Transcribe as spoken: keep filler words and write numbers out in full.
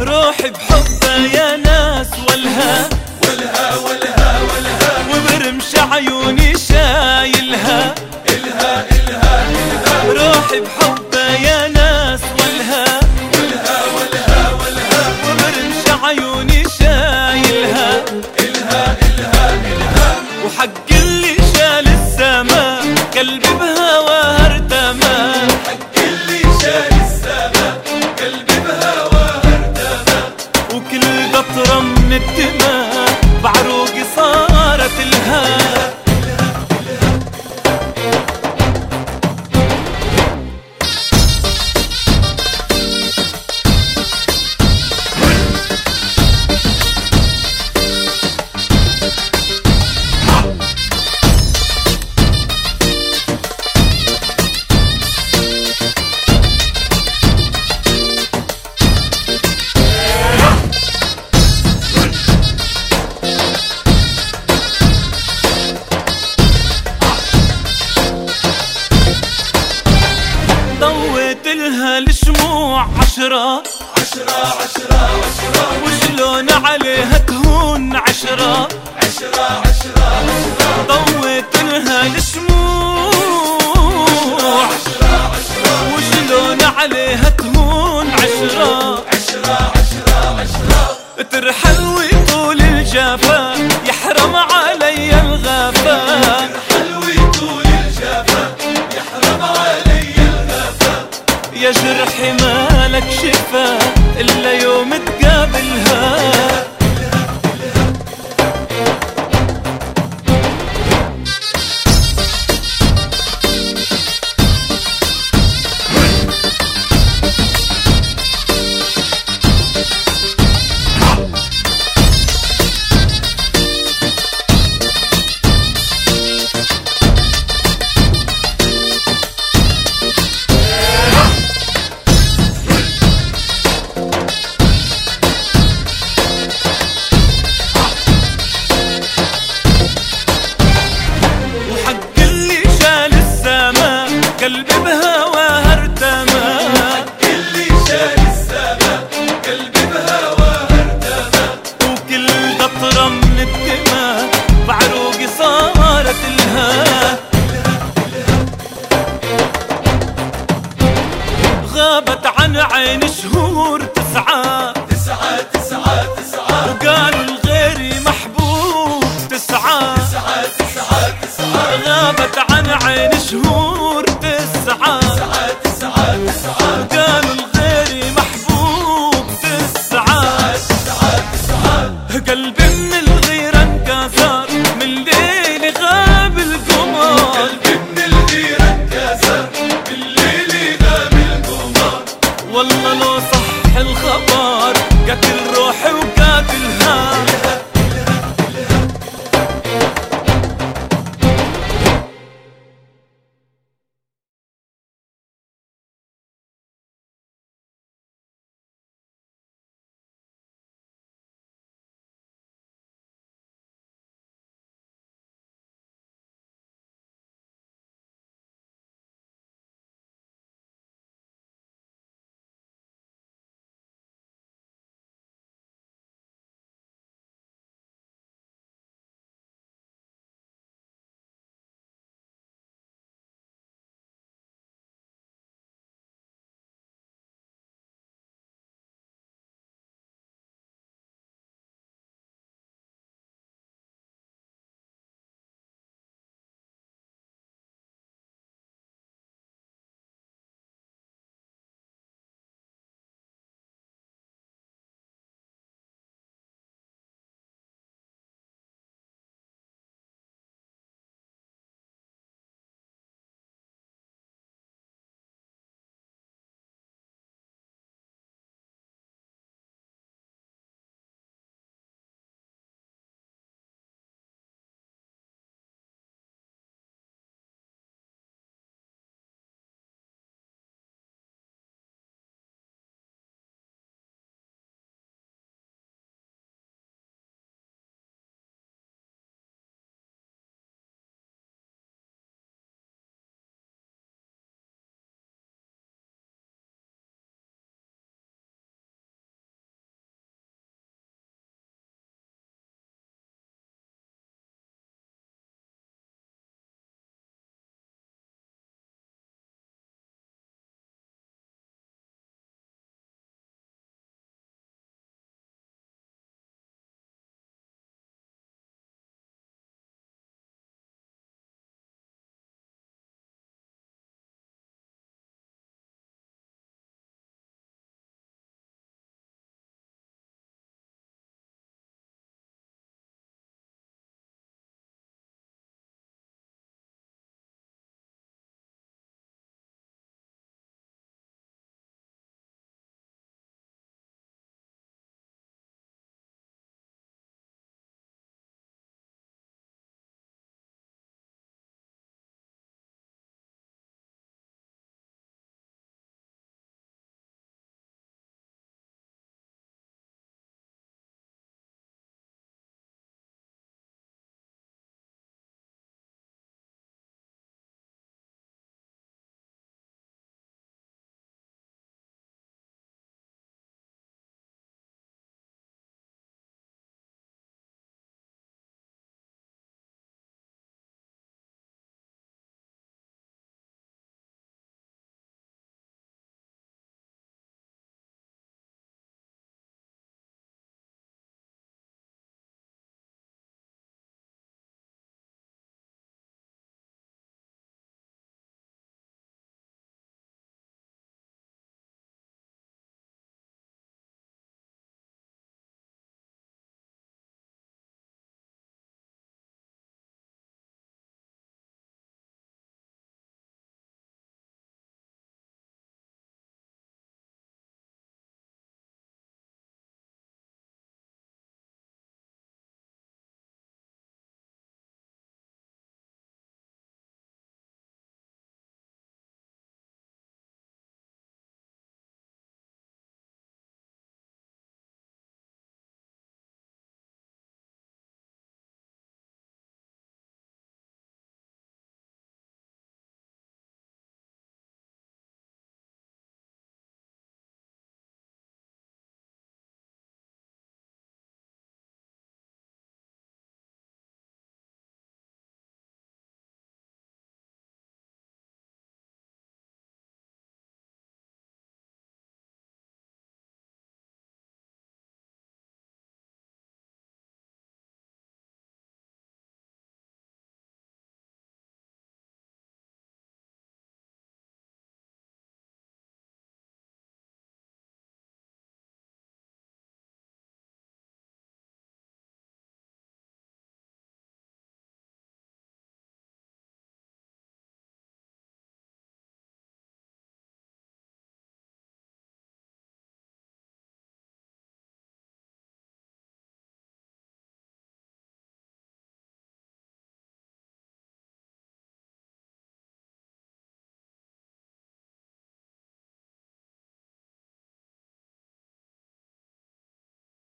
روحي بحبه يا ناس والها والها والها والها، وبرمش عيوني شايلها إلها إلها إلها، روحي بحبه يا ناس والها والها والها والها، وبرمش عيوني شايلها إلها إلها إلها، وحق اللي شال السما قلبي بهواها ارتمى، حق اللي شال السما قلبي بهواها ارتمى، وكل قطرة من الدماء بعروقي صارت الها. ضويت لها الشموع عشرة عشرة عشرة عشرة، وشلون عليها تهون عشرة عشرة عشرة عشرة، ضويت لها الشموع عشرة عشرة، وشلون عليها تهون عشرة عشرة عشرة عشرة، ترحل ويطول الجافا يحرم علي الغفا، حلوي طول الجفا يحرم علي الغفا، يا جرحي مالك شفا إلا يوم تقابلها. قلبي بهواها ارتمى، اللي شال السما قلبي بهواها ارتمى، وكل قطرة من الدماء بعروقي صارت الها. غابت عن عين شهور تسعة تسعة تسعة تسعة، وقالوا الغيري محبوب تسعة تسعة تسعة تسعة، غابت